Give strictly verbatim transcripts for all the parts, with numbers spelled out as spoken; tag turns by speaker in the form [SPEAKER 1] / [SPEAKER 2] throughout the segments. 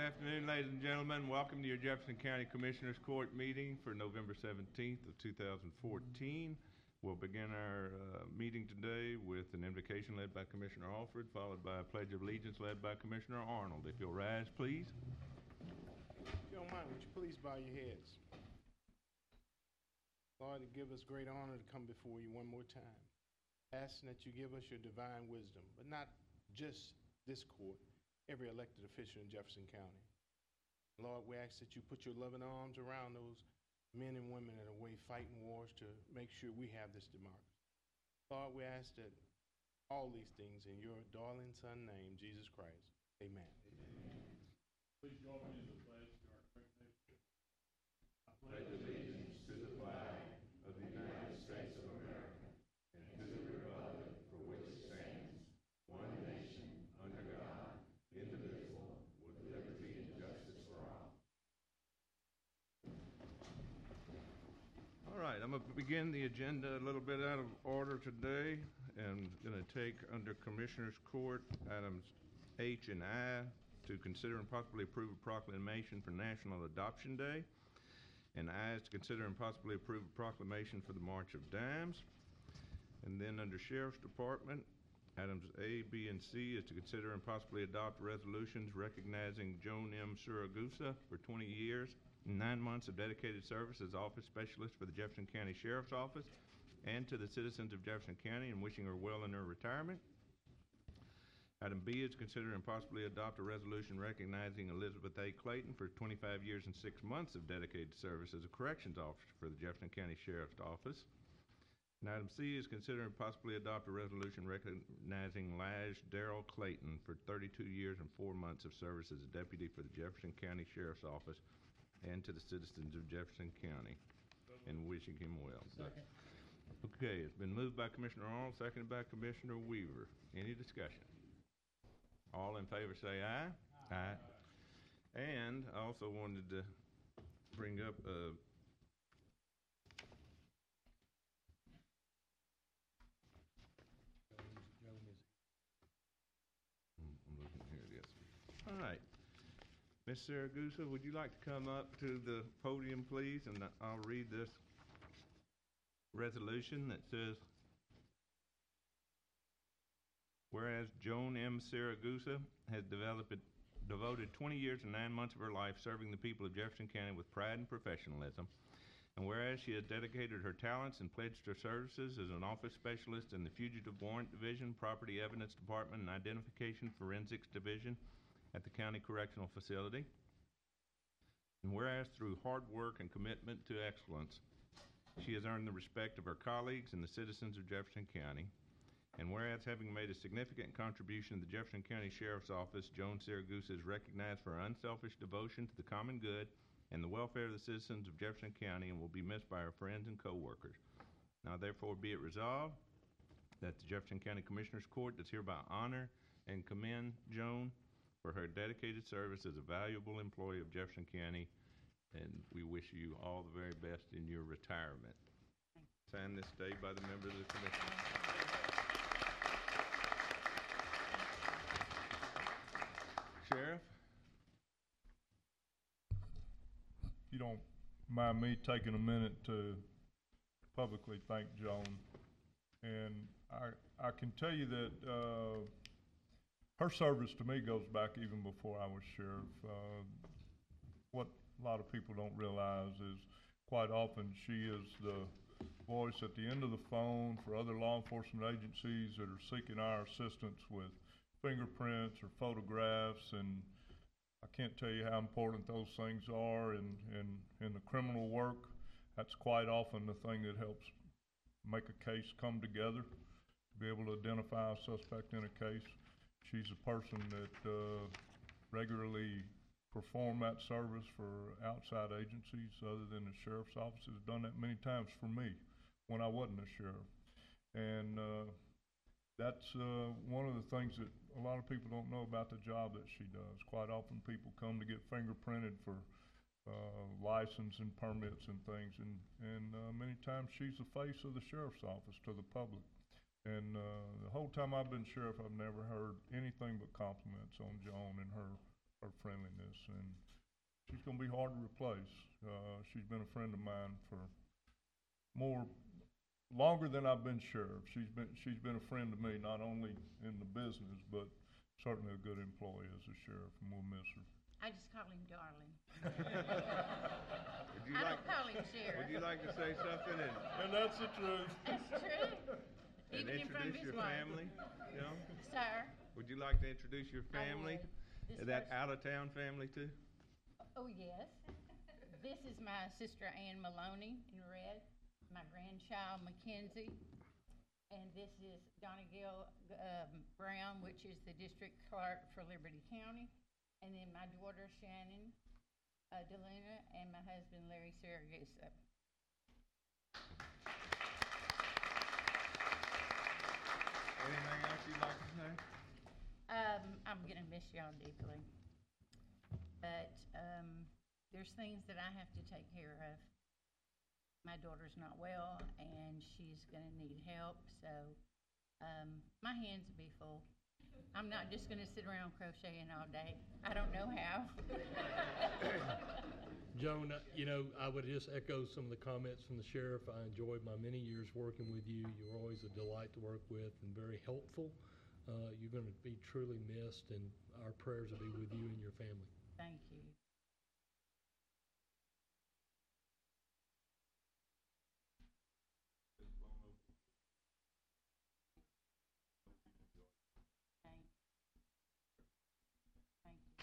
[SPEAKER 1] afternoon, ladies and gentlemen. Welcome to your Jefferson County Commissioners Court meeting for November seventeenth of two thousand fourteen. We'll begin our uh, meeting today with an invocation led by Commissioner Alford, followed by a pledge of allegiance led by Commissioner Arnold. If you'll rise, please.
[SPEAKER 2] If you don't mind, would you please bow your heads? Lord, it give us great honor to come before you one more time, asking that you give us your divine wisdom, but not just this court, every elected official in Jefferson County. Lord, we ask that you put your loving arms around those men and women that are away fighting wars to make sure we have this democracy. Lord, we ask that all these things in your darling son name, Jesus Christ. Amen. Amen.
[SPEAKER 3] Please join me in the pledge to our great nation.
[SPEAKER 4] I pledge allegiance to the flag of the United States of America and to the republic for which it stands, one nation, under God, indivisible, with liberty and justice for all.
[SPEAKER 1] All right, I'm going to begin the agenda a little bit out of order today, and going to take under Commissioners Court items H and I to consider and possibly approve a proclamation for National Adoption Day, and I is to consider and possibly approve a proclamation for the March of Dimes. And then under Sheriff's Department, items A, B, and C is to consider and possibly adopt resolutions recognizing Joan M. Siragusa for twenty years, nine months of dedicated service as office specialist for the Jefferson County Sheriff's Office, and to the citizens of Jefferson County, and wishing her well in her retirement. Item B is to consider and possibly adopt a resolution recognizing Elizabeth A. Clayton for twenty-five years and six months of dedicated service as a corrections officer for the Jefferson County Sheriff's Office. And item C is consider and possibly adopt a resolution recognizing Lash Darrell Clayton for thirty-two years and four months of service as a deputy for the Jefferson County Sheriff's Office, and to the citizens of Jefferson County, and wishing him well.
[SPEAKER 3] Second.
[SPEAKER 1] Okay, it's been moved by Commissioner Arnold, seconded by Commissioner Weaver. Any discussion? All in favor say aye. Aye. Aye. And I also wanted to bring up uh, I'm looking here, yes. All right. Miz Siragusa, would you like to come up to the podium, please? And I'll read this resolution that says, whereas Joan M. Siragusa has developed, devoted twenty years and nine months of her life serving the people of Jefferson County with pride and professionalism, and whereas she has dedicated her talents and pledged her services as an office specialist in the Fugitive Warrant Division, Property Evidence Department, and Identification Forensics Division at the County Correctional Facility, and whereas through hard work and commitment to excellence, she has earned the respect of her colleagues and the citizens of Jefferson County, and whereas having made a significant contribution to the Jefferson County Sheriff's Office, Joan Siragusa is recognized for her unselfish devotion to the common good and the welfare of the citizens of Jefferson County, and will be missed by her friends and co-workers. Now therefore be it resolved that the Jefferson County Commissioners Court does hereby honor and commend Joan for her dedicated service as a valuable employee of Jefferson County, and we wish you all the very best in your retirement. Signed this day by the members of the commission. Sheriff?
[SPEAKER 3] If you don't mind me taking a minute to publicly thank Joan, and I I can tell you that uh, her service to me goes back even before I was sheriff. Uh, what a lot of people don't realize is quite often she is the voice at the end of the phone for other law enforcement agencies that are seeking our assistance with fingerprints or photographs, and I can't tell you how important those things are in, in, in the criminal work. That's quite often the thing that helps make a case come together, to be able to identify a suspect in a case. She's a person that uh, regularly perform that service for outside agencies other than the sheriff's office. Has done that many times for me when I wasn't a sheriff. And uh, that's uh, one of the things that a lot of people don't know about the job that she does. Quite often people come to get fingerprinted for uh, license and permits and things, and, and uh, many times she's the face of the sheriff's office to the public. And uh, the whole time I've been sheriff, I've never heard anything but compliments on Joan and her her friendliness, and she's gonna be hard to replace. Uh, she's been a friend of mine for more, longer than I've been sheriff. She's been, she's been a friend to me, not only in the business, but certainly a good employee as a sheriff, and we'll miss her.
[SPEAKER 5] I just call him darling.
[SPEAKER 1] Would you
[SPEAKER 5] I
[SPEAKER 1] like,
[SPEAKER 5] don't call him sheriff.
[SPEAKER 1] would you like to say something and,
[SPEAKER 3] And that's the truth.
[SPEAKER 5] That's true.
[SPEAKER 1] and
[SPEAKER 5] Even in front of
[SPEAKER 1] introduce
[SPEAKER 5] his
[SPEAKER 1] your
[SPEAKER 5] wife.
[SPEAKER 1] family? You know?
[SPEAKER 5] Sir,
[SPEAKER 1] Would you like to introduce your
[SPEAKER 5] I
[SPEAKER 1] family?
[SPEAKER 5] would. This
[SPEAKER 1] Is that
[SPEAKER 5] person-
[SPEAKER 1] out-of-town family too?
[SPEAKER 5] Oh, yes. This is my sister Ann Maloney in red, my grandchild Mackenzie, and this is Donna Gill um, Brown, which is the district clerk for Liberty County, and then my daughter Shannon uh, DeLuna, and my husband Larry Saragosa.
[SPEAKER 1] Anything else you'd like to say?
[SPEAKER 5] Um, I'm gonna miss y'all deeply, but um, there's things that I have to take care of. My daughter's not well, and she's gonna need help, so um, my hands will be full. I'm not just gonna sit around crocheting all day. I don't know how.
[SPEAKER 6] Joan, uh, you know, I would just echo some of the comments from the sheriff. I enjoyed my many years working with you. You were always a delight to work with and very helpful. Uh, you're going to be truly missed, and our prayers will be with you and your family.
[SPEAKER 5] Thank you. Thank thank you.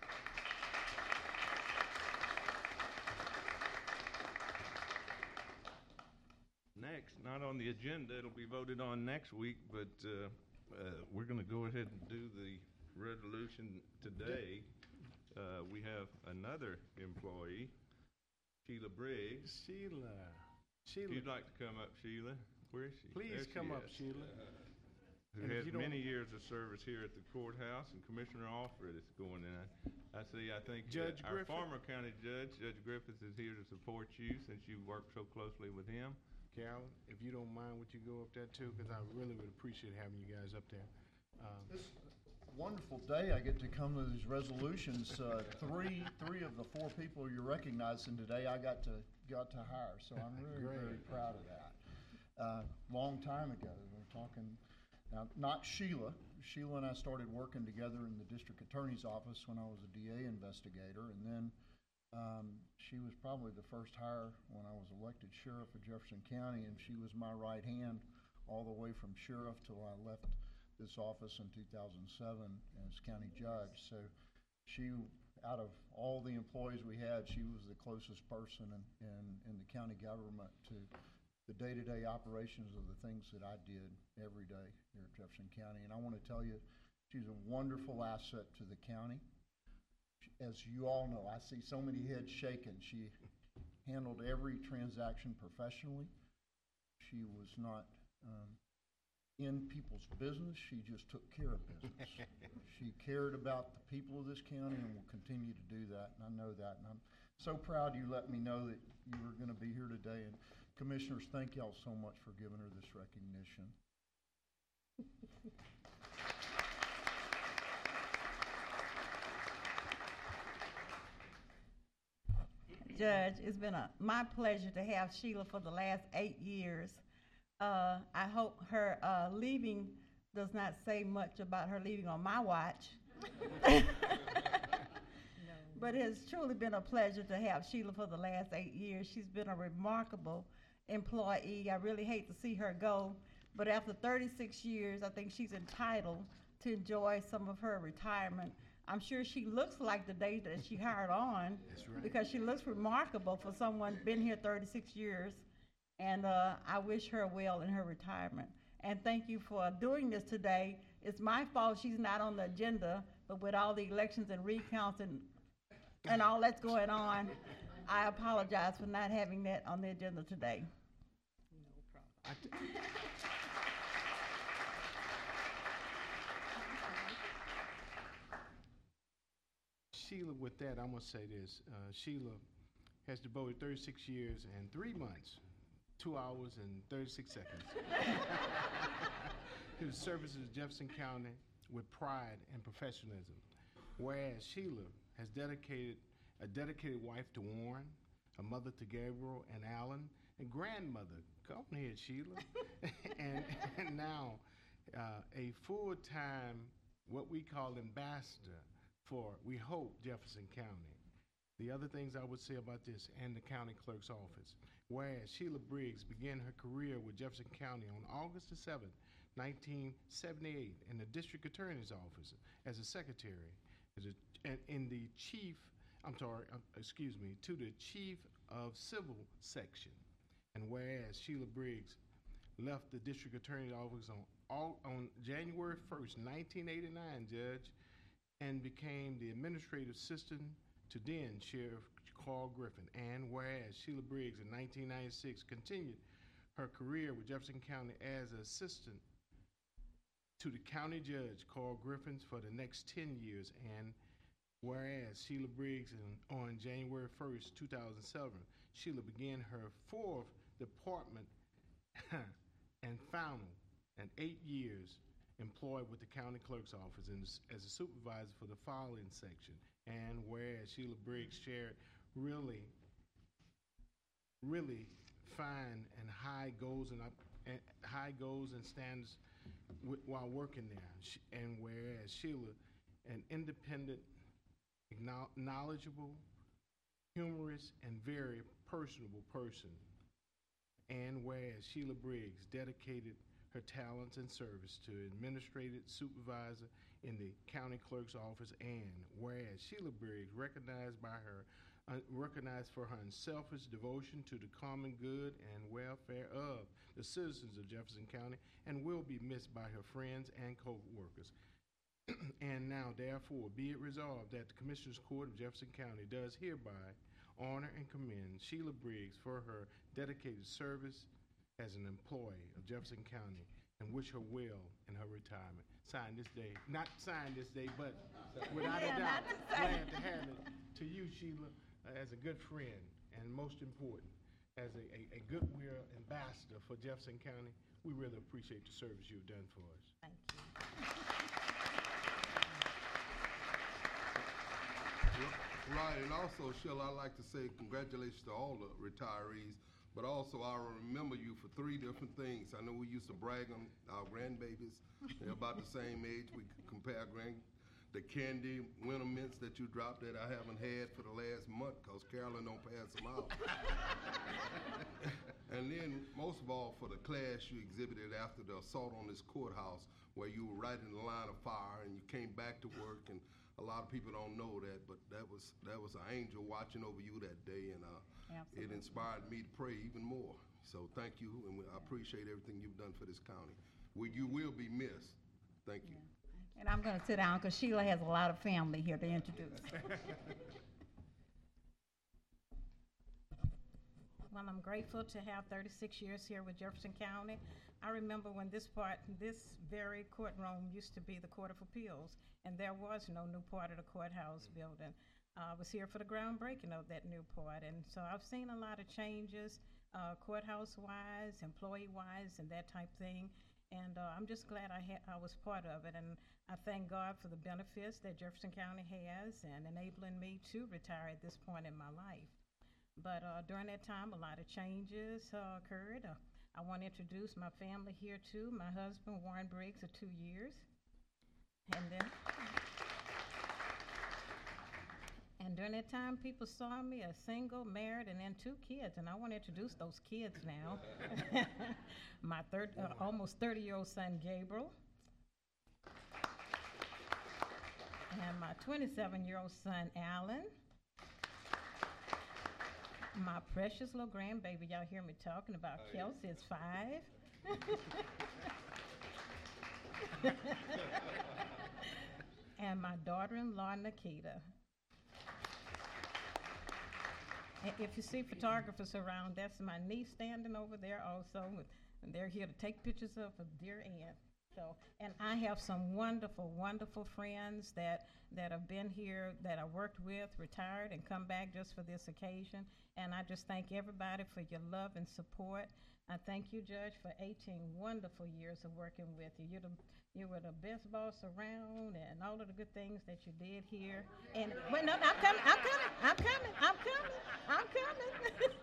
[SPEAKER 1] Next, not on the agenda, it'll be voted on next week, but uh, uh, we're going to go ahead and do the resolution today. Uh, We have another employee, Sheila Briggs.
[SPEAKER 2] Sheila,
[SPEAKER 1] If
[SPEAKER 2] Sheila,
[SPEAKER 1] you'd like to come up, Sheila, where is she?
[SPEAKER 2] please
[SPEAKER 1] There she
[SPEAKER 2] come up,
[SPEAKER 1] is.
[SPEAKER 2] Sheila.
[SPEAKER 1] Who
[SPEAKER 2] And if
[SPEAKER 1] has
[SPEAKER 2] you don't-
[SPEAKER 1] many years of service here at the courthouse, and Commissioner Alfred is going in. I see, I think uh,
[SPEAKER 2] Judge
[SPEAKER 1] our
[SPEAKER 2] Griffith.
[SPEAKER 1] former county judge, Judge Griffith, is here to support you since you worked so closely with him.
[SPEAKER 2] Carolyn, if you don't mind, would you go up there too? Because I really would appreciate having you guys up there. Um,
[SPEAKER 7] This wonderful day, I get to come to these resolutions. Uh, Three, three of the four people you're recognizing today, I got to, got to hire, so I'm really, very
[SPEAKER 2] Great.
[SPEAKER 7] proud of that. Uh, Long time ago, we're talking, now, not Sheila. Sheila and I started working together in the district attorney's office when I was a D A investigator, and then um, she was probably the first hire when I was elected sheriff of Jefferson County, and she was my right hand all the way from sheriff till I left this office in two thousand seven as county judge. So she, out of all the employees we had, she was the closest person in, in, in the county government to the day-to-day operations of the things that I did every day here at Jefferson County. And I want to tell you, she's a wonderful asset to the county. As you all know, I see so many heads shaking. She handled every transaction professionally. She was not um, in people's business. She just took care of business. She cared about the people of this county and will continue to do that, and I know that. And I'm so proud you let me know that you were going to be here today. And commissioners, thank y'all so much for giving her this recognition.
[SPEAKER 8] Judge, it's been a, my pleasure to have Sheila for the last eight years. Uh, I hope her uh, leaving does not say much about her leaving on my watch. But it has truly been a pleasure to have Sheila for the last eight years. She's been a remarkable employee. I really hate to see her go, but after thirty-six years, I think she's entitled to enjoy some of her retirement. I'm sure she looks like the day that she hired on.
[SPEAKER 2] That's right.
[SPEAKER 8] Because she looks remarkable for someone been here thirty-six years. And uh, I wish her well in her retirement. And thank you for doing this today. It's my fault she's not on the agenda, but with all the elections and recounts and, and all that's going on, I apologize for not having that on the agenda today.
[SPEAKER 2] I t- Sheila, with that, I'm gonna say this. Uh, Sheila has devoted thirty-six years and three months, two hours and thirty-six seconds to the services of Jefferson County with pride and professionalism. Whereas Sheila has dedicated a dedicated wife to Warren, a mother to Gabriel and Alan, and grandmother. Come here, Sheila. and, and now uh, a full-time, what we call ambassador for, we hope, Jefferson County. The other things I would say about this and the county clerk's office. Whereas Sheila Briggs began her career with Jefferson County on August the seventh, nineteen seventy-eight in the district attorney's office as a secretary, as a, and in the chief, I'm sorry, uh, excuse me, to the chief of civil section. And whereas Sheila Briggs left the district attorney's office on all, on January first, nineteen eighty-nine, Judge, and became the administrative assistant to then Sheriff Carl Griffin. And whereas Sheila Briggs in nineteen ninety-six continued her career with Jefferson County as an assistant to the county judge Carl Griffin for the next ten years. And whereas Sheila Briggs in, on January first, two thousand seven, Sheila began her fourth department and final and eight years employed with the county clerk's office in, as a supervisor for the filing section. And whereas Sheila Briggs shared really, really fine and high goals and, up, and high goals and standards w while working there. She, and whereas Sheila, an independent, knowledgeable, humorous, and very personable person. And whereas Sheila Briggs dedicated her talents and service to administrative supervisor in the county clerk's office, and whereas Sheila Briggs recognized by her uh, recognized for her unselfish devotion to the common good and welfare of the citizens of Jefferson County, and will be missed by her friends and co-workers. And now, therefore, be it resolved that the Commissioners Court of Jefferson County does hereby honor and commend Sheila Briggs for her dedicated service as an employee of Jefferson County, and wish her well in her retirement. Signed this day, not signed this day, but without a
[SPEAKER 8] Yeah,
[SPEAKER 2] doubt,
[SPEAKER 8] not to say.
[SPEAKER 2] glad to have it to you, Sheila, uh, as a good friend, and most important, as a, a, a goodwill ambassador for Jefferson County. We really appreciate the service you've done for us.
[SPEAKER 5] Thank you.
[SPEAKER 4] Right, and also, Sheila, I'd like to say congratulations to all the retirees, but also I remember you for three different things. I know we used to brag on our grandbabies. They're about the same age. We could compare grand, the candy winter mints that you dropped that I haven't had for the last month because Carolyn don't pass them out. And then, most of all, for the class you exhibited after the assault on this courthouse, where you were right in the line of fire and you came back to work, and a lot of people don't know that, but that was that was an angel watching over you that day, and uh, it inspired me to pray even more. So thank you, and we, I appreciate everything you've done for this county. Well, you will be missed. Thank you.
[SPEAKER 8] And I'm going to sit down because Sheila has a lot of family here to introduce.
[SPEAKER 9] Well, I'm grateful to have thirty-six years here with Jefferson County. I remember when this part, this very courtroom used to be the Court of Appeals, and there was no new part of the courthouse building. Uh, I was here for the groundbreaking of that new part, and so I've seen a lot of changes, uh, courthouse-wise, employee-wise, and that type thing. And uh, I'm just glad I, ha I was part of it, and I thank God for the benefits that Jefferson County has and enabling me to retire at this point in my life. But uh, during that time, a lot of changes uh, occurred. Uh, I want to introduce my family here too. My husband, Warren Briggs, of two years. And then, and during that time, people saw me as single, married, and then two kids. And I want to introduce those kids now. My third, uh, almost thirty-year-old son, Gabriel. And my twenty-seven-year-old son, Alan. My precious little grandbaby, y'all hear me talking about, Kelsey, is five. And my daughter-in-law, Nikita. And if you see photographers around, that's my niece standing over there also, and they're here to take pictures of a dear aunt. So, and I have some wonderful, wonderful friends that, that have been here, that I worked with, retired, and come back just for this occasion. And I just thank everybody for your love and support. I thank you, Judge, for eighteen wonderful years of working with you. You're the, you were the best boss around and all of the good things that you did here. And, wait, no, I'm coming, I'm coming, I'm coming, I'm coming, I'm coming.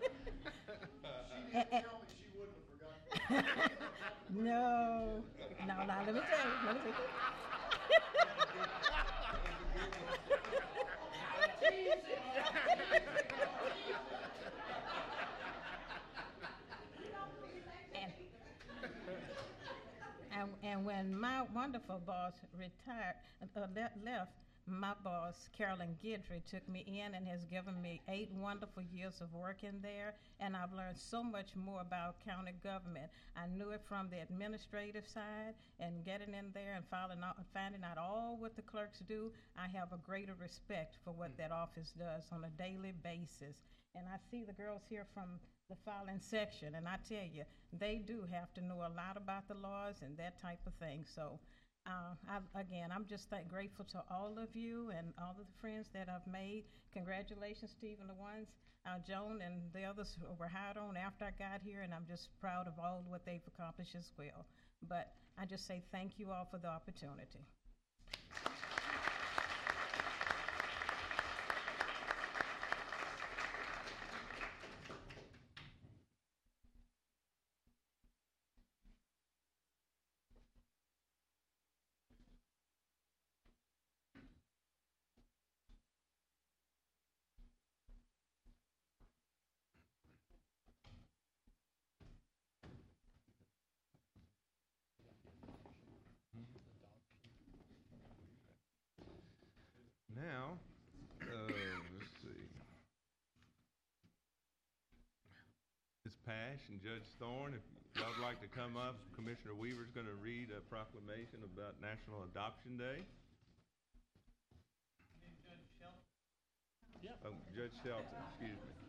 [SPEAKER 7] She didn't tell me she wouldn't have forgotten.
[SPEAKER 9] No, no, no, let me tell you, let me tell you. And, and, and when my wonderful boss retired, uh, le- left, my boss, Carolyn Guidry, took me in and has given me eight wonderful years of work in there, and I've learned so much more about county government. I knew it from the administrative side, and getting in there and finding out, finding out all what the clerks do, I have a greater respect for what that office does on a daily basis. And I see the girls here from the filing section, and I tell you, they do have to know a lot about the laws and that type of thing. So Uh, I, again, I'm just that grateful to all of you and all of the friends that I've made. Congratulations, Steve, and the ones, uh, Joan and the others who were hired on after I got here, and I'm just proud of all what they've accomplished as well. But I just say thank you all for the opportunity.
[SPEAKER 1] Now, uh, let's see. Miz Pash and Judge Thorne, if y'all would like to come up, Commissioner Weaver's going to read a proclamation about National Adoption Day.
[SPEAKER 6] Yeah.
[SPEAKER 1] Oh, Judge Shelton, excuse me.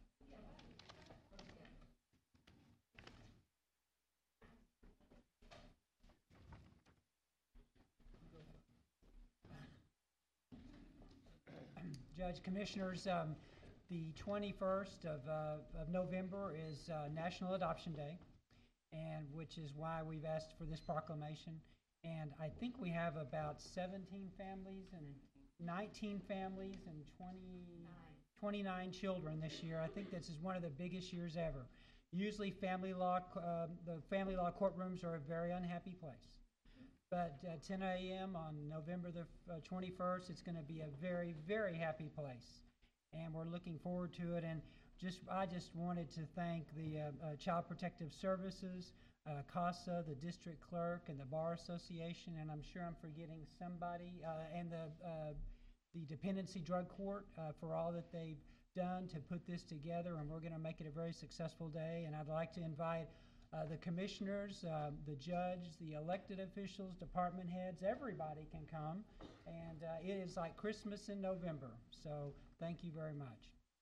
[SPEAKER 10] Judge, Commissioners, um, the twenty-first of, uh, of November is uh, National Adoption Day, and which is why we've asked for this proclamation. And I think we have about seventeen families and nineteen families and twenty, twenty-nine children this year. I think this is one of the biggest years ever. Usually family law, uh, the family law courtrooms are a very unhappy place. But at ten a m on November the uh, twenty-first, it's going to be a very, very happy place. And we're looking forward to it. And just, I just wanted to thank the uh, uh, Child Protective Services, uh, CASA, the district clerk, and the Bar Association, and I'm sure I'm forgetting somebody, uh, and the, uh, the Dependency Drug Court uh, for all that they've done to put this together. And we're going to make it a very successful day. And I'd like to invite Uh, the commissioners, uh, the judge, the elected officials, department heads, everybody can come. And uh, it is like Christmas in November. So thank you very much.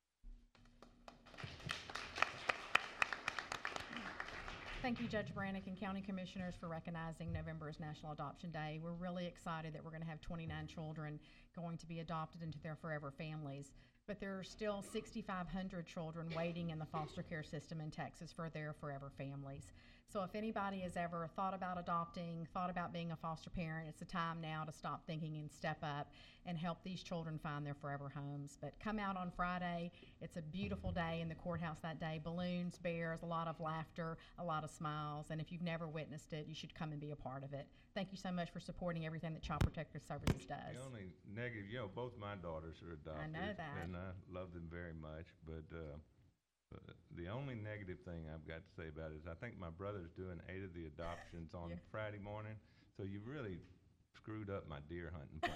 [SPEAKER 11] Thank you, Judge Brannick and County Commissioners, for recognizing November as National Adoption Day. We're really excited that we're going to have twenty-nine children going to be adopted into their forever families. But there are still sixty-five hundred children waiting in the foster care system in Texas for their forever families. So if anybody has ever thought about adopting, thought about being a foster parent, it's the time now to stop thinking and step up and help these children find their forever homes. But come out on Friday. It's a beautiful day in the courthouse that day. Balloons, bears, a lot of laughter, a lot of smiles. And if you've never witnessed it, you should come and be a part of it. Thank you so much for supporting everything that Child Protective Services does.
[SPEAKER 1] The only negative, you know, both my daughters are adopted.
[SPEAKER 11] I know that.
[SPEAKER 1] And I love them very much, but, uh, but the only negative thing I've got to say about it is I think my brother's doing eight of the adoptions on
[SPEAKER 11] Yeah.
[SPEAKER 1] Friday morning, so you really screwed up my deer hunting plan.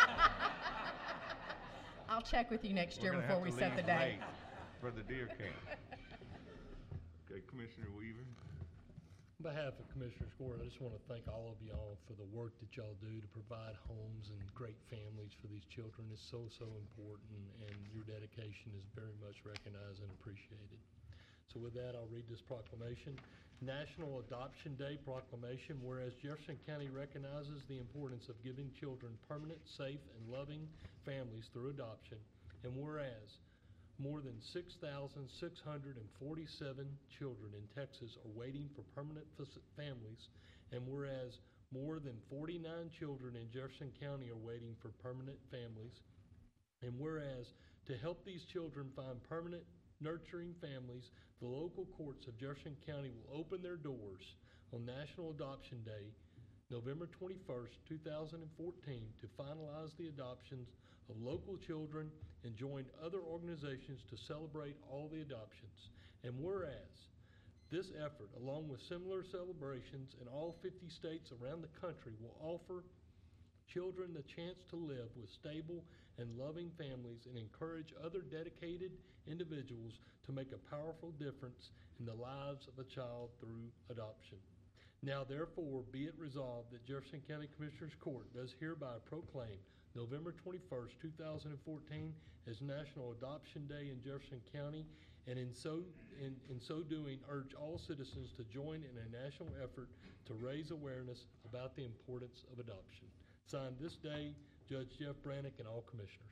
[SPEAKER 11] I'll check with you next year
[SPEAKER 1] We're gonna
[SPEAKER 11] before
[SPEAKER 1] have
[SPEAKER 11] we
[SPEAKER 1] to
[SPEAKER 11] set the
[SPEAKER 1] leave
[SPEAKER 11] date.
[SPEAKER 1] late for the deer camp. Okay, Commissioner Weaver.
[SPEAKER 6] On behalf of Commissioners Court, I just want to thank all of y'all for the work that y'all do to provide homes and great families for these children. It's so, so important, and your dedication is very much recognized and appreciated. So with that, I'll read this proclamation. National Adoption Day Proclamation. Whereas Jefferson County recognizes the importance of giving children permanent, safe, and loving families through adoption, and whereas more than six thousand six hundred forty-seven children in Texas are waiting for permanent fac- families, and whereas more than forty-nine children in Jefferson County are waiting for permanent families, and whereas to help these children find permanent, nurturing families, the local courts of Jefferson County will open their doors on National Adoption Day, November twenty-first, two thousand fourteen, to finalize the adoptions of local children and join other organizations to celebrate all the adoptions. And whereas this effort, along with similar celebrations in all fifty states around the country, will offer children the chance to live with stable and loving families and encourage other dedicated individuals to make a powerful difference in the lives of a child through adoption. Now therefore be it resolved that Jefferson County Commissioners Court does hereby proclaim November twenty-first, two thousand fourteen as National Adoption Day in Jefferson County, and in so, in, in so doing urge all citizens to join in a national effort to raise awareness about the importance of adoption. Signed this day, Judge Jeff Brannick and all commissioners.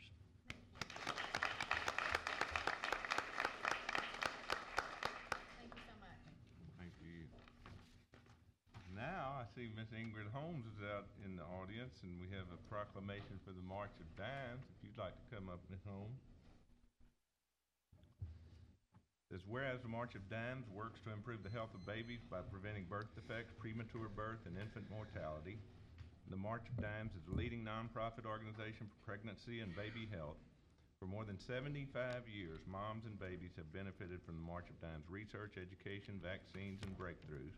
[SPEAKER 5] Thank you so much.
[SPEAKER 1] Thank you. Now, I see Miss Ingrid Holmes is out in the audience, and we have a proclamation for the March of Dimes. If you'd like to come up, Miss Holmes. Says, whereas the March of Dimes works to improve the health of babies by preventing birth defects, premature birth, and infant mortality, the March of Dimes is the leading nonprofit organization for pregnancy and baby health. For more than seventy-five years, moms and babies have benefited from the March of Dimes research, education, vaccines, and breakthroughs.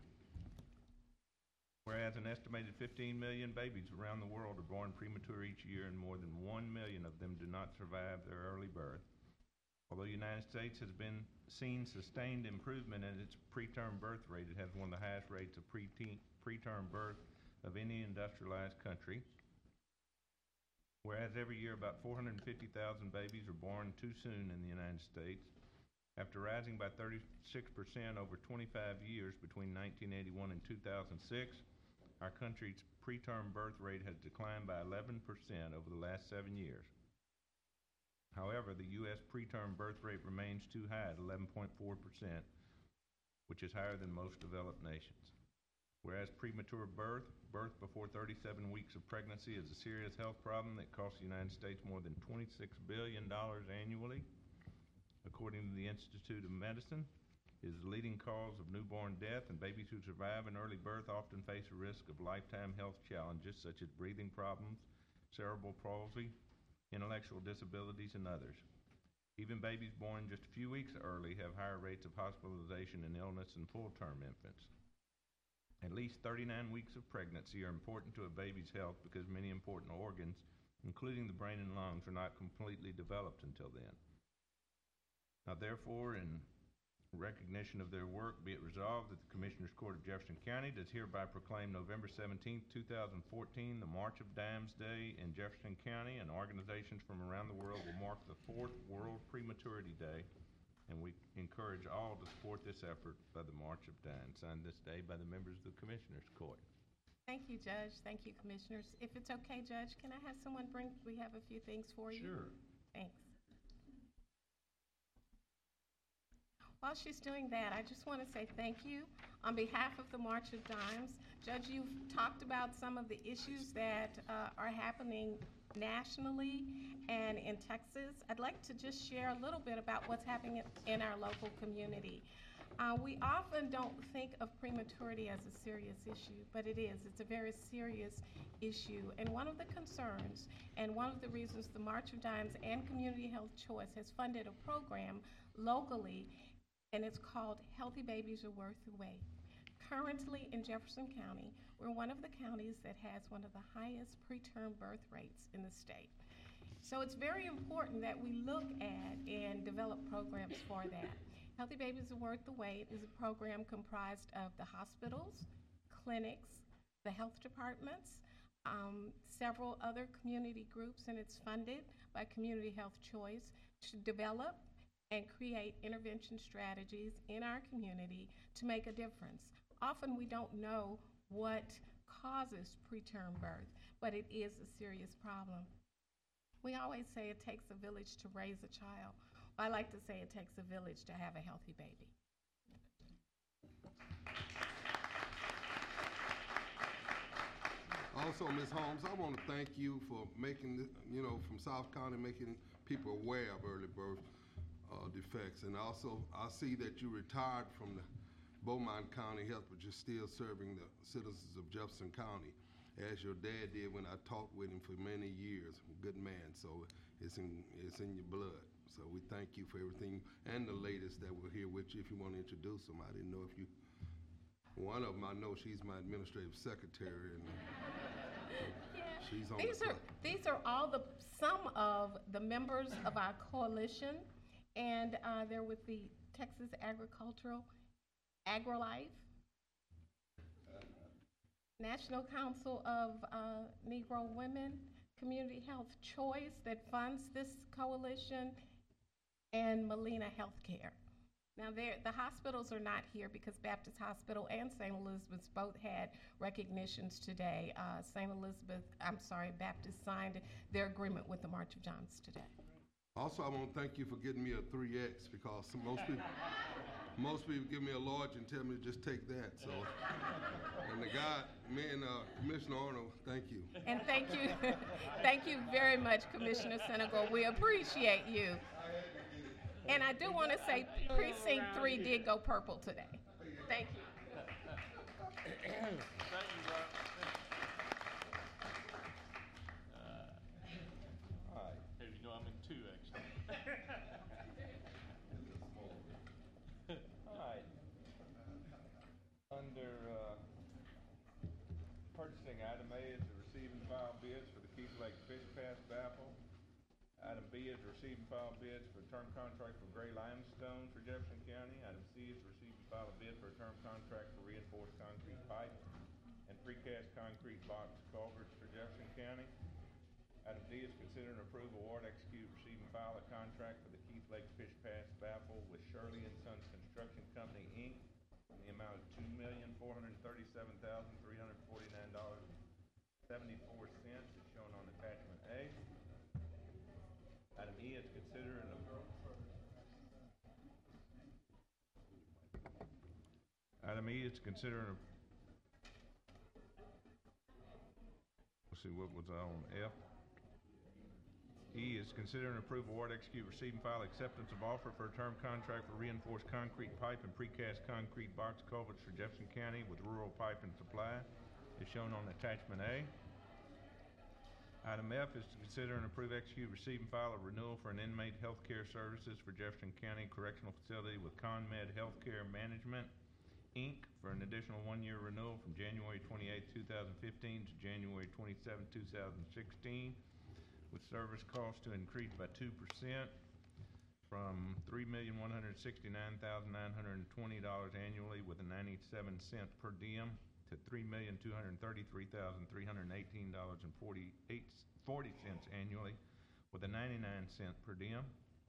[SPEAKER 1] Whereas an estimated fifteen million babies around the world are born premature each year, and more than one million of them do not survive their early birth. Although the United States has been seen sustained improvement in its preterm birth rate, it has one of the highest rates of prete- preterm birth of any industrialized country. Whereas every year about four hundred fifty thousand babies are born too soon in the United States. After rising by thirty-six percent over twenty-five years between nineteen eighty-one and two thousand six, our country's preterm birth rate has declined by eleven percent over the last seven years. However, the U S preterm birth rate remains too high at eleven point four percent, which is higher than most developed nations. Whereas premature birth, birth before thirty-seven weeks of pregnancy, is a serious health problem that costs the United States more than twenty-six billion dollars annually, according to the Institute of Medicine, is the leading cause of newborn death, and babies who survive an early birth often face a risk of lifetime health challenges such as breathing problems, cerebral palsy, intellectual disabilities, and others. Even babies born just a few weeks early have higher rates of hospitalization and illness than full-term infants. At least thirty-nine weeks of pregnancy are important to a baby's health because many important organs, including the brain and lungs, are not completely developed until then. Now, therefore, in recognition of their work, be it resolved that the Commissioners Court of Jefferson County does hereby proclaim November seventeenth, two thousand fourteen, the March of Dimes Day in Jefferson County, and organizations from around the world will mark the fourth World Prematurity Day, and we encourage all to support this effort by the March of Dimes, signed this day by the members of the Commissioners Court.
[SPEAKER 9] Thank you, Judge. Thank you, Commissioners. If it's okay, Judge, can I have someone bring, we have a few things for you?
[SPEAKER 1] Sure.
[SPEAKER 9] Thanks. While she's doing that, I just want to say thank you on behalf of the March of Dimes. Judge, you've talked about some of the issues that uh, are happening nationally and in Texas. I'd like to just share a little bit about what's happening in our local community. Uh, we often don't think of prematurity as a serious issue, but it is. It's a very serious issue. And one of the concerns, and one of the reasons the March of Dimes and Community Health Choice has funded a program locally, and it's called Healthy Babies Are Worth the Wait. Currently in Jefferson County, we're one of the counties that has one of the highest preterm birth rates in the state. So it's very important that we look at and develop programs for that. Healthy Babies Are Worth the Wait is a program comprised of the hospitals, clinics, the health departments, um, several other community groups, and it's funded by Community Health Choice to develop and create intervention strategies in our community to make a difference. Often we don't know what causes preterm birth, but it is a serious problem. We always say it takes a village to raise a child.
[SPEAKER 12] I like to say it takes a village to have a healthy baby.
[SPEAKER 13] Also, Miz Holmes, I want to thank you for making, the- you know, from South County, making people aware of early birth uh, defects. And also, I see that you retired from the Beaumont County Health, but you're still serving the citizens of Jefferson County, as your dad did when I talked with him for many years. Good man, so it's in, it's in your blood. So we thank you for everything, and the latest that were here with you. If you want to introduce them, I didn't know if you, one of them, I know she's my administrative secretary, and she's on
[SPEAKER 12] These
[SPEAKER 13] the
[SPEAKER 12] are, these are all the, some of the members of our coalition, and uh, they're with the Texas Agricultural, AgriLife, National Council of uh, Negro Women, Community Health Choice that funds this coalition, and Molina Healthcare. Now, they're- the hospitals are not here because Baptist Hospital and Saint Elizabeth's both had recognitions today. Uh, Saint Elizabeth, I'm sorry, Baptist signed their agreement with the March of Dimes today.
[SPEAKER 13] Also, I want to thank you for getting me a three X, because some- most people, most people give me a large and tell me to just take that. So, and the guy, me and uh, Commissioner Arnold, thank you.
[SPEAKER 12] And thank you, thank you very much, Commissioner Senegal. We appreciate you. And I do want to say Precinct Three did go purple today. Thank you.
[SPEAKER 1] Hey, you know I'm in two, actually. All right. Under uh, purchasing, item A is to receive and file bids for the Keith Lake Fish Pass baffle. Item B is receive and file bids for a term contract for gray limestone for Jefferson County. Item C is receive and file a bid for a term contract for reinforced concrete pipe and precast concrete box culverts for Jefferson County. Item D is consider and approve, award, execute, receive, and file a contract for the Keith Lake Fish Pass baffle with Shirley and Sons Construction Company, Incorporated in the amount of two million, four hundred thirty-seven thousand, three hundred forty-nine dollars and seventy-four cents, as shown on attachment A. Item E is consider and approve. Item E is to consider and, let's see, what was I on, F? E is consider and approve, award, execute, receive, and file acceptance of offer for a term contract for reinforced concrete pipe and precast concrete box culverts for Jefferson County with Rural Pipe and Supply, as shown on attachment A. Item F is to consider and approve, execute, receive, and file a renewal for an inmate healthcare services for Jefferson County Correctional Facility with ConMed Healthcare Management, Incorporated for an additional one-year renewal from January twenty-eighth, two thousand fifteen to January twenty-seventh, two thousand sixteen, with service costs to increase by two percent from three million, one hundred sixty-nine thousand, nine hundred twenty dollars annually with a ninety-seven cent per diem to three million, two hundred thirty-three thousand, three hundred eighteen dollars and forty-eight, forty cents annually with a ninety-nine cent per diem.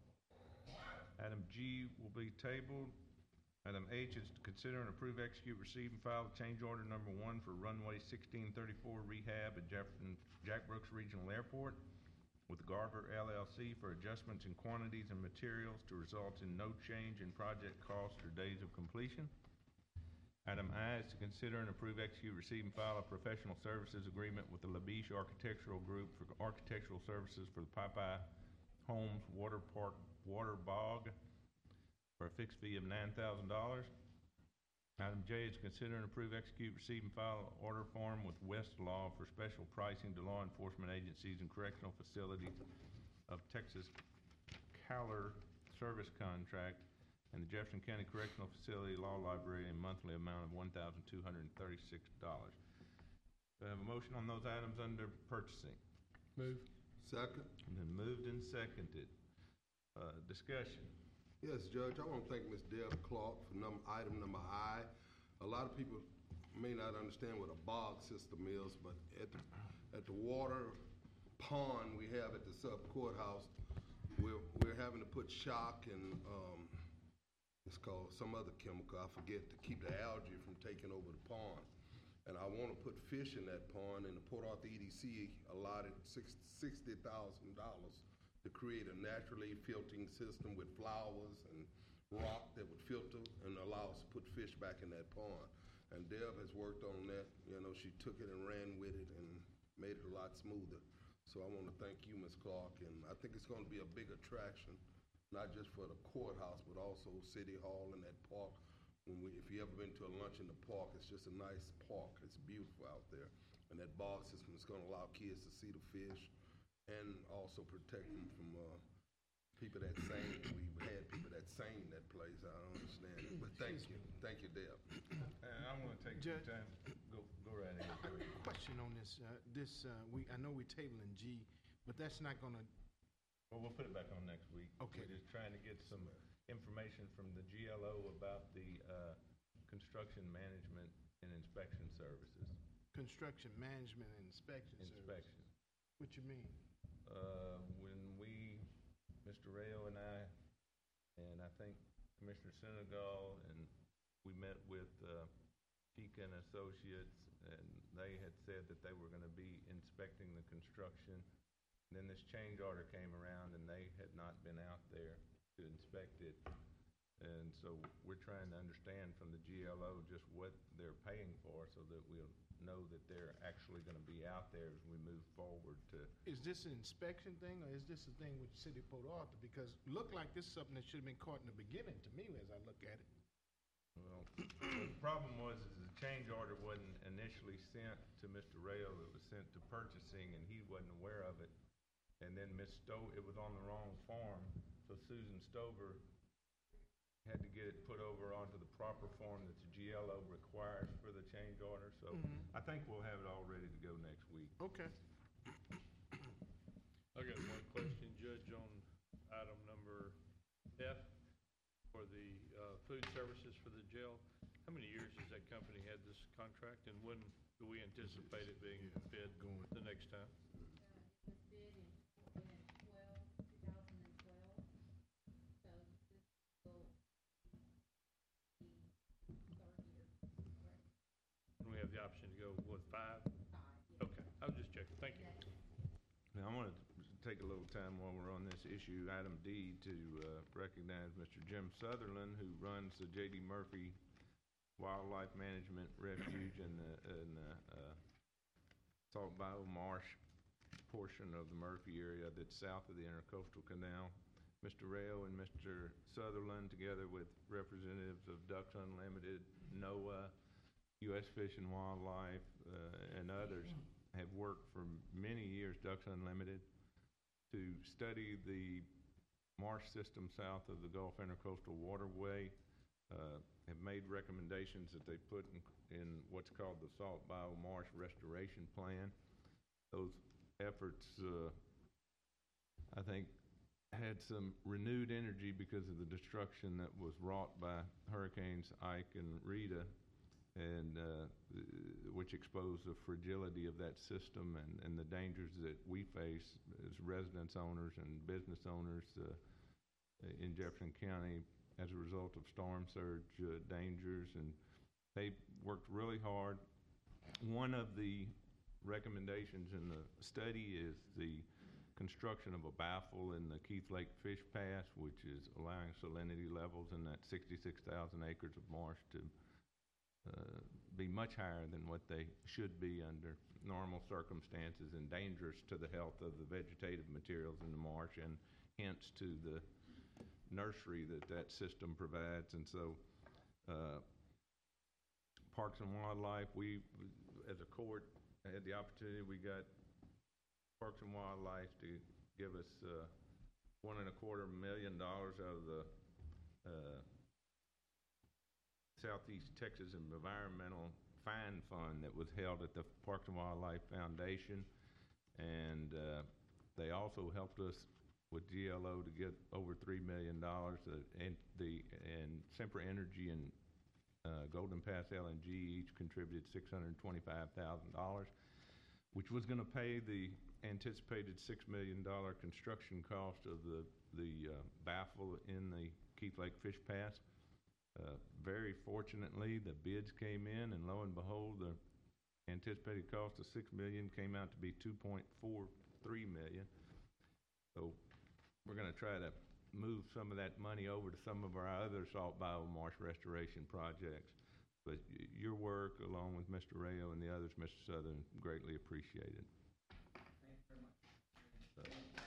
[SPEAKER 1] Item G will be tabled. Item H is to consider and approve, execute, receive, and file change order number one for runway sixteen thirty-four rehab at Jefferson Jack Brooks Regional Airport with Garver L L C for adjustments in quantities and materials to result in no change in project cost or days of completion. Item I is to consider and approve, execute, receive, and file a professional services agreement with the Labiche Architectural Group for architectural services for the Popeye Homes Water Park Water Bog for a fixed fee of nine thousand dollars. Item J is consider and approve, execute, receive, and file an order form with Westlaw for special pricing to law enforcement agencies and correctional facilities of Texas Caller Service Contract and the Jefferson County Correctional Facility Law Library a monthly amount of one thousand two hundred thirty-six dollars. Do I have a motion on those items under purchasing?
[SPEAKER 6] Move.
[SPEAKER 13] Second.
[SPEAKER 1] And then moved and seconded. Uh, discussion.
[SPEAKER 13] Yes, Judge, I want to thank Miz Deb Clark for num- item number I. A lot of people may not understand what a bog system is, but at the, at the water pond we have at the sub courthouse, we're, we're having to put shock and um, it's called some other chemical, I forget, to keep the algae from taking over the pond. And I want to put fish in that pond, and the Port Arthur E D C allotted sixty thousand dollars to create a naturally filtering system with flowers and rock that would filter and allow us to put fish back in that pond. And Deb has worked on that. You know, she took it and ran with it and made it a lot smoother. So I want to thank you, Miz Clark, and I think it's going to be a big attraction, not just for the courthouse, but also City Hall and that park. When we, if you ever been to a lunch in the park, it's just a nice park. It's beautiful out there. And that bar system is going to allow kids to see the fish and also protect them from uh, people that sing. We've had people that sing that place. I don't understand it. But thank you. Thank you, Deb.
[SPEAKER 1] And I want to take some
[SPEAKER 2] Judge-
[SPEAKER 1] time, go, go right ahead.
[SPEAKER 2] A question on this, uh, this, uh, we, I know we're tabling G, but that's not gonna,
[SPEAKER 1] Well, we'll put it back on next week.
[SPEAKER 2] Okay.
[SPEAKER 1] We're just trying to get some information from the G L O about the uh, construction management and inspection services.
[SPEAKER 2] construction management and inspection service.
[SPEAKER 1] Inspection.
[SPEAKER 2] What you mean?
[SPEAKER 1] Uh, When we, Mister Rayo and I, and I think Commissioner Senegal, and we met with uh, Chica and Associates, and they had said that they were going to be inspecting the construction. Then this change order came around, and they had not been out there to inspect it. And so we're trying to understand from the G L O just what they're paying for, so that we'll know that they're actually going to be out there as we move forward to.
[SPEAKER 2] Is this an inspection thing, or is this a thing with City of Port Arthur? Because look like this is something that should have been caught in the beginning to me as I look at it.
[SPEAKER 1] Well, the problem was is the change order wasn't initially sent to Mister Rayo, it was sent to purchasing, and he wasn't aware of it. And then Miss Sto, it was on the wrong form, so Susan Stover had to get it put over onto the proper form that the G L O requires for the change order, so
[SPEAKER 2] Mhm.
[SPEAKER 1] I think we'll have it all ready to go next week.
[SPEAKER 2] Okay.
[SPEAKER 14] I got one question, Judge, on item number F for the uh, food services for the jail. How many years has that company had this contract, and when do we anticipate it being bid the next time? And we have the option to go, what, five? Okay, I was just checking. Thank you.
[SPEAKER 1] Now, I want to take a little time while we're on this issue, item D, to uh, recognize Mister Jim Sutherland, who runs the J D Murphy Wildlife Management Refuge in the, in the uh, Salt Bayou Marsh portion of the Murphy area that's south of the Intercoastal Canal. Mister Rayo and Mister Sutherland, together with representatives of Ducks Unlimited, NOAA, U S Fish and Wildlife, uh, and others, have worked for many years, Ducks Unlimited, to study the marsh system south of the Gulf Intercoastal Waterway, uh, have made recommendations that they put in, in what's called the Salt Bayou Marsh Restoration Plan. Those efforts, uh, I think, had some renewed energy because of the destruction that was wrought by Hurricanes Ike and Rita, and uh, which exposed the fragility of that system and, and the dangers that we face as residence owners and business owners uh, in Jefferson County as a result of storm surge uh, dangers. And they worked really hard. One of the recommendations in the study is the construction of a baffle in the Keith Lake Fish Pass, which is allowing salinity levels in that sixty-six thousand acres of marsh to Uh, be much higher than what they should be under normal circumstances, and dangerous to the health of the vegetative materials in the marsh, and hence to the nursery that that system provides. And so uh, Parks and Wildlife, we, as a court, had the opportunity, we got Parks and Wildlife to give us uh, one and a quarter million dollars out of the uh, Southeast Texas Environmental Fine Fund that was held at the Parks and Wildlife Foundation. And uh, they also helped us with G L O to get over three million dollars. Uh, and the and Sempra Energy and uh, Golden Pass L N G each contributed six hundred twenty-five thousand dollars, which was going to pay the anticipated six million dollars construction cost of the, the uh, baffle in the Keith Lake Fish Pass. Uh, very fortunately, the bids came in, and lo and behold, the anticipated cost of six million dollars came out to be two point four three million dollars. So we're gonna try to move some of that money over to some of our other salt biomarsh restoration projects. But y- your work, along with Mister Rayo and the others, Mister Southern, greatly appreciated.
[SPEAKER 10] Thank you very much.
[SPEAKER 1] So,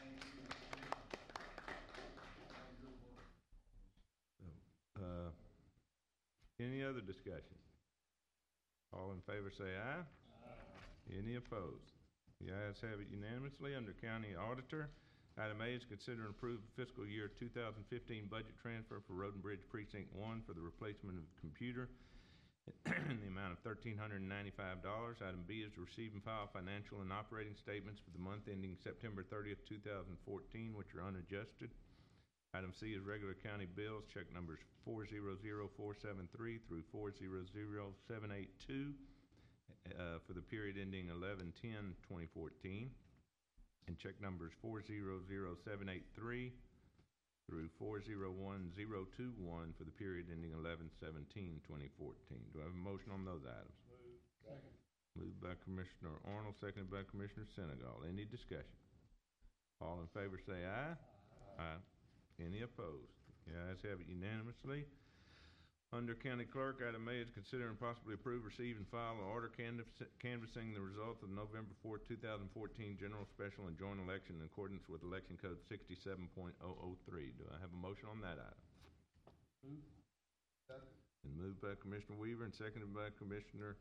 [SPEAKER 1] uh, Any other discussion? All in favor say aye. Aye. Any opposed? The ayes have it unanimously. Under County Auditor, item A is consider and approve fiscal year two thousand fifteen budget transfer for Road and Bridge Precinct One for the replacement of the computer in the amount of one thousand three hundred ninety-five dollars. Item B is to receive and file financial and operating statements for the month ending September thirtieth, two thousand fourteen, which are unadjusted. Item C is regular county bills, check numbers four zero zero four seven three through four zero zero seven eight two uh, for the period ending eleven ten twenty fourteen, and check numbers four zero zero seven eight three through four zero one zero two one for the period ending eleven seventeen twenty fourteen. Do I have a motion on those items?
[SPEAKER 4] Move. Second.
[SPEAKER 1] Moved by Commissioner Arnold, seconded by Commissioner Senegal. Any discussion? All in favor say aye. Aye. Aye. Any opposed? The ayes have it unanimously. Under County Clerk, item A is consider and possibly approve, receive, and file an order canvass- canvassing the results of November fourth, two thousand fourteen general, special, and joint election in accordance with Election Code sixty-seven point oh oh three. Do I have a motion on that item?
[SPEAKER 4] Move. Second.
[SPEAKER 1] And moved by Commissioner Weaver and seconded by Commissioner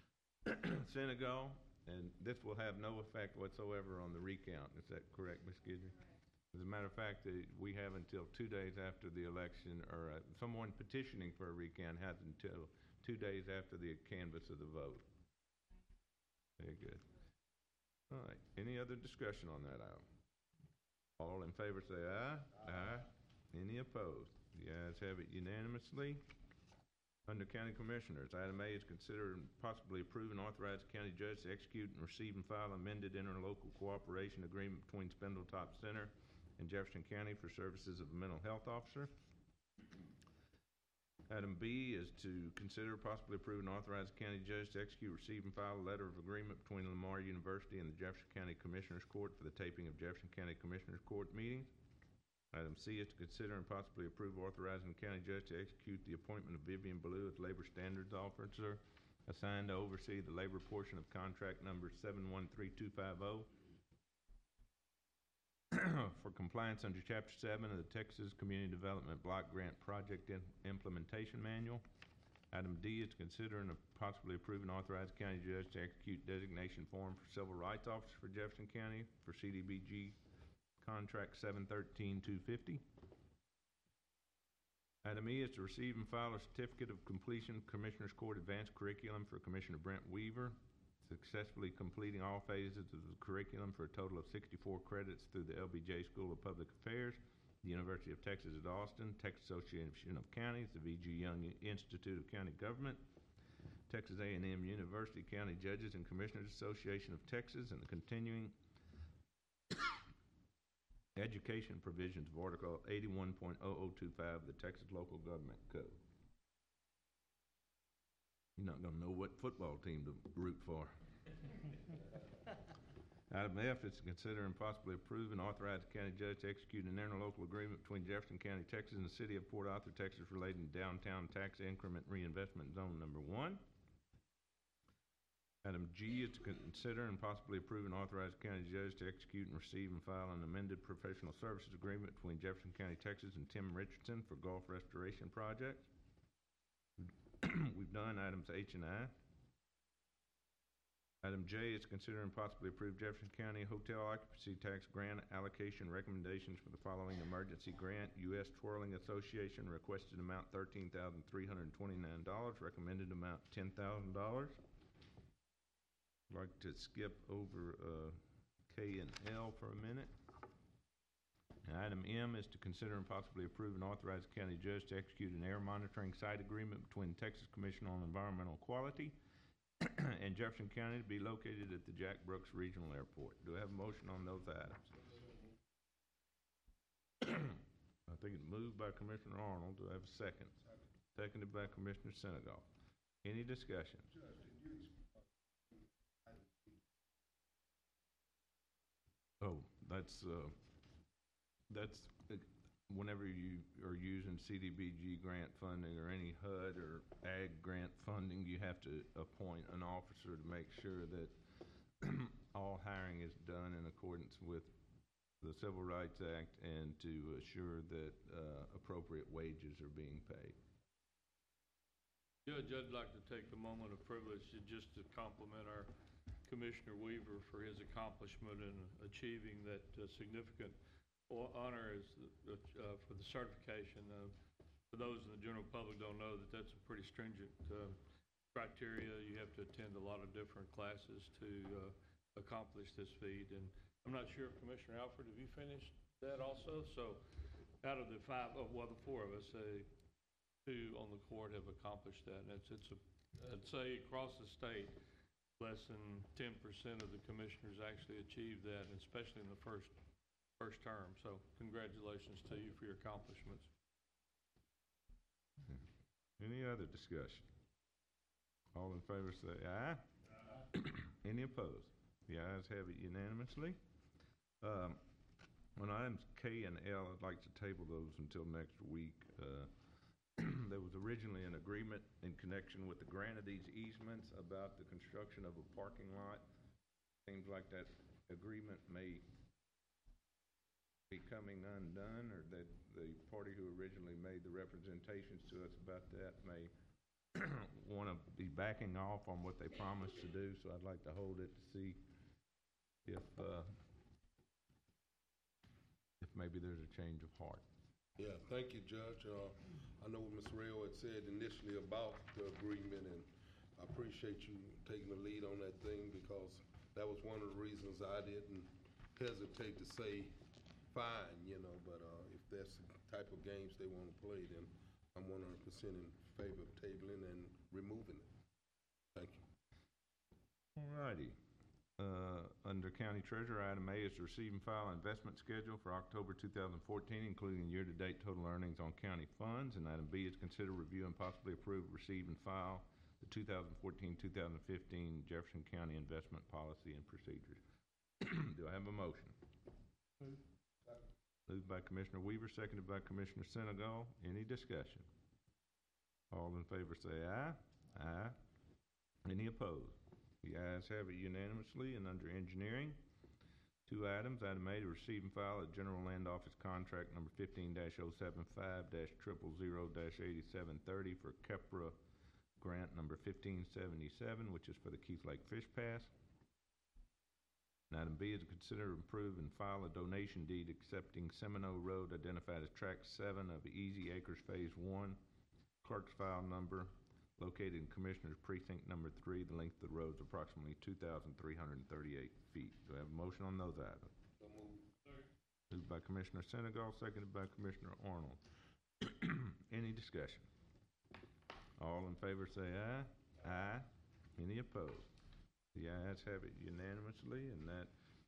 [SPEAKER 1] Senegal. And this will have no effect whatsoever on the recount. Is that correct, Miz Gidry? As a matter of fact, uh, we have until two days after the election, or uh, someone petitioning for a recount has until two days after the canvass of the vote. Very good. All right. Any other discussion on that item? All in favor say aye. Aye. Aye. Any opposed? The ayes have it unanimously. Under County Commissioners, item A is consider and possibly approve and authorize the county judge to execute and receive and file amended interlocal cooperation agreement between Spindletop Center and Jefferson County for services of a mental health officer. Item B is to consider possibly approve and authorize the county judge to execute, receive, and file a letter of agreement between Lamar University and the Jefferson County Commissioners Court for the taping of Jefferson County Commissioners Court meetings. Item C is to consider and possibly approve authorizing the county judge to execute the appointment of Vivian Ballou as Labor Standards Officer assigned to oversee the labor portion of contract number seven one three two five zero for compliance under Chapter seven of the Texas Community Development Block Grant Project in Implementation Manual. Item D is to consider and possibly approve and authorize the county judge to execute designation form for Civil Rights Officer for Jefferson County for C D B G Contract seven thirteen two fifty. Item E is to receive and file a certificate of completion Commissioners Court Advanced Curriculum for Commissioner Brent Weaver, successfully completing all phases of the curriculum for a total of sixty-four credits through the L B J School of Public Affairs, the University of Texas at Austin, Texas Association of Counties, the V G Young Institute of County Government, Texas A and M University County Judges and Commissioners Association of Texas, and the continuing education provisions of Article eighty-one point oh oh two five of the Texas Local Government Code. You're not going to know what football team to root for. Item F is to consider and possibly approve and authorize the county judge to execute an interlocal agreement between Jefferson County, Texas and the city of Port Arthur, Texas relating to downtown tax increment reinvestment zone number one. Item G is to consider and possibly approve and authorize the county judge to execute and receive and file an amended professional services agreement between Jefferson County, Texas and Tim Richardson for golf restoration projects. We've done items H and I. Item J is consider and possibly approve Jefferson County Hotel Occupancy Tax Grant Allocation Recommendations for the following emergency grant. U S Twirling Association requested amount thirteen thousand three hundred twenty-nine dollars, recommended amount ten thousand dollars. I'd like to skip over uh, K and L for a minute. And item M is to consider and possibly approve and authorize the county judge to execute an air monitoring site agreement between Texas Commission on Environmental Quality and Jefferson County to be located at the Jack Brooks Regional Airport. Do I have a motion on those items? I think it's moved by Commissioner Arnold. Do I have a second? Second. Seconded by Commissioner Senegal. Any discussion? Oh, that's uh, that's, uh, whenever you are using C D B G grant funding or any H U D or ag grant funding, you have to appoint an officer to make sure that all hiring is done in accordance with the Civil Rights Act and to assure that uh, appropriate wages are being paid.
[SPEAKER 14] Judge, I'd like to take the moment of privilege to just to compliment our Commissioner Weaver for his accomplishment in achieving that uh, significant o- honor as the, uh, for the certification. Uh, for those in the general public don't know that that's a pretty stringent uh, criteria. You have to attend a lot of different classes to uh, accomplish this feat. And I'm not sure if Commissioner Alford, have you finished that also? So out of the five, oh, well, the four of us, uh, two on the court have accomplished that. And it's, it's a, I'd say across the state, less than ten percent of the commissioners actually achieved that, and especially in the first, first term. So congratulations to you for your accomplishments.
[SPEAKER 1] Any other discussion? All in favor say aye. Aye. Any opposed? The ayes have it unanimously. Um, on items K and L, I'd like to table those until next week. Uh, there was originally an agreement in connection with the grant of these easements about the construction of a parking lot. Seems like that agreement may be coming undone, or that the party who originally made the representations to us about that may want to be backing off on what they promised to do. So I'd like to hold it to see if uh, if maybe there's a change of heart.
[SPEAKER 13] Yeah, thank you, Judge. Uh, I know what Miz Rayo had said initially about the agreement, and I appreciate you taking the lead on that thing, because that was one of the reasons I didn't hesitate to say fine, you know, but uh, if that's the type of games they want to play, then I'm one hundred percent in favor of tabling and removing it. Thank you.
[SPEAKER 1] All righty. Uh, under County Treasurer, item A is to receive and file investment schedule for October two thousand fourteen, including year-to-date total earnings on county funds. And item B is consider, review, and possibly approve, receive, and file the two thousand fourteen two thousand fifteen Jefferson County Investment Policy and Procedures. Do I have a motion?
[SPEAKER 3] Move.
[SPEAKER 1] Moved by Commissioner Weaver, seconded by Commissioner Senegal. Any discussion? All in favor say aye. Aye. Any opposed? The ayes have it unanimously. And under engineering, two items. Item A, to receive and file a general land office contract number fifteen dash oh seven five dash triple zero dash eighty-seven thirty for Kepra grant number fifteen seventy-seven, which is for the Keith Lake Fish Pass. And item B is to consider, approve, and file a donation deed accepting Seminole Road identified as tract seven of Easy Acres Phase One, clerk's file number, located in Commissioner's Precinct Number Three. The length of the road is approximately two thousand three hundred thirty-eight feet. Do I have a motion on those items?
[SPEAKER 13] So moved.
[SPEAKER 1] Moved by Commissioner Senegal, seconded by Commissioner Arnold. Any discussion? All in favor say aye. Aye. Any opposed? The ayes have it unanimously, and that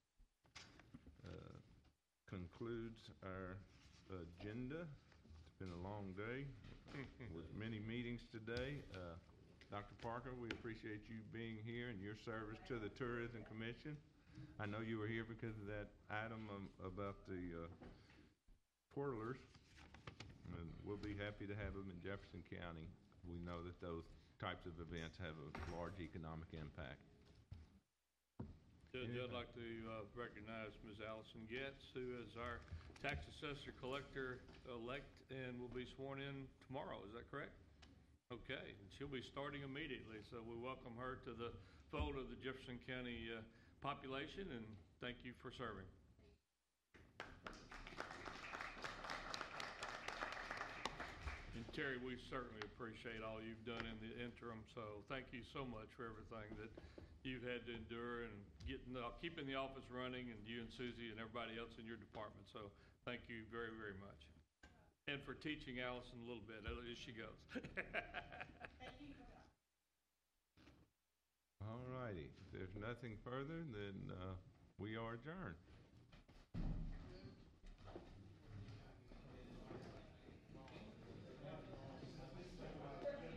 [SPEAKER 1] uh, concludes our agenda. It's been a long day with many meetings today. Uh, Doctor Parker, we appreciate you being here and your service to the Tourism Commission. I know you were here because of that item um, about the uh, twirlers, and we'll be happy to have them in Jefferson County. We know that those types of events have a large economic impact.
[SPEAKER 14] Judge, I'd like to uh, recognize Miz Allison Getz, who is our tax assessor collector-elect and will be sworn in tomorrow. Is that correct? Okay, and she'll be starting immediately, so we welcome her to the fold of the Jefferson County uh, population, and thank you for serving. And Terry, we certainly appreciate all you've done in the interim, so thank you so much for everything that you've had to endure and getting the, keeping the office running, and you and Susie and everybody else in your department. So thank you very, very much. And for teaching Allison a little bit as she goes.
[SPEAKER 1] All righty. If there's nothing further, then uh, we are adjourned.